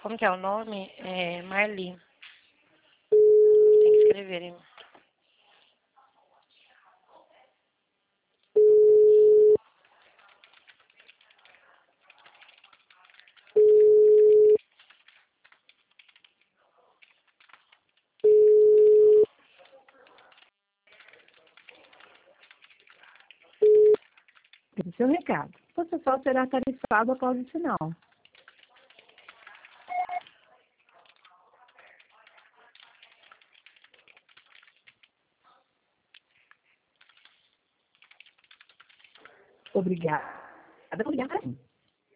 Como que é o nome? É Marli. Tem que escrever, hein? Esse seu recado. Você só será tarifado após o sinal. Obrigada por ligar para mim.